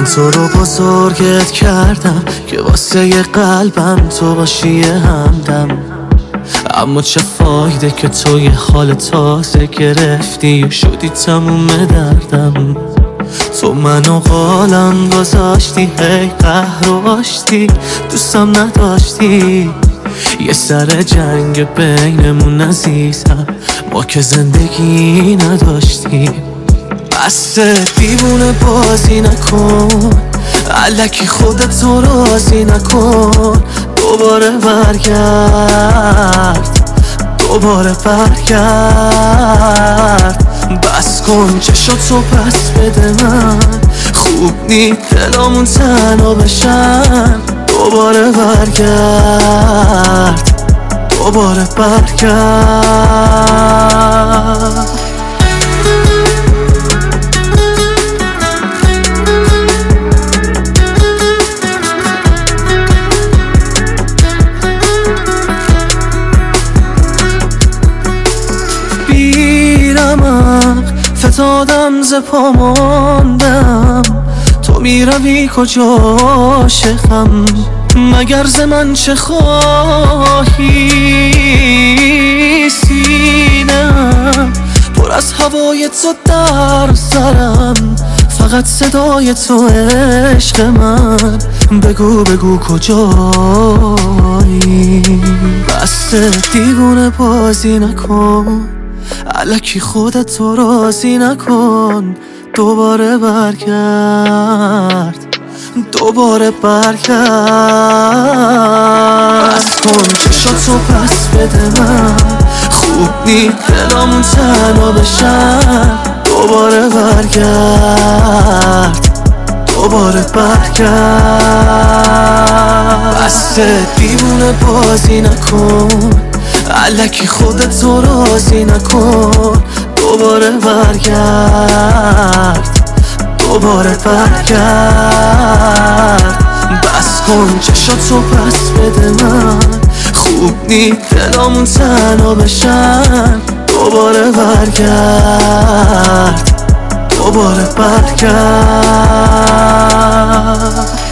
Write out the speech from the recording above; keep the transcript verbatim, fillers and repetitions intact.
من تو رو بزرگت کردم که واسه ی قلبم تو باشی همدم، اما چه فایده که تو یه حال تازه گرفتی و شدی تموم دردم. تو منو قالم گذاشتی، هی قهر و آشتی، دوستم نداشتی. یه سر جنگ بینمون عزیزم، ما که زندگی نداشتیم. بس دیوونه بازی نکن، الکی خودتو راضی نکن. دوباره برگرد، دوباره برگرد. بس کن چشاتو پس بده من، خوب نی دلامون تنها بشن. دوباره برگرد، دوباره برگرد. بیرمق فتادم ز پا ماندم، تو میروی کجا عاشقم؟ مگر ز من چه خواهی؟ سینه‌ام پر از هوای تو در سرم، فقط صدای تو عشق من. بگو بگو کجایی؟ بس دیوونه بازی نکن، الکی خودتو راضی نکن. دوباره برگرد، دوباره برگرد. بس کن چشاتو پس بده من، خوب نی دلامون تنها بشن. دوباره برگرد، دوباره برگرد. بس دیوونه بازی نکن، الکی خودتو راضی نکن. دوباره برگرد، دوباره برگرد. بس کن چشاتو پس بده من، خوب نی دلامون تنها بشن. دوباره برگرد، دوباره برگرد.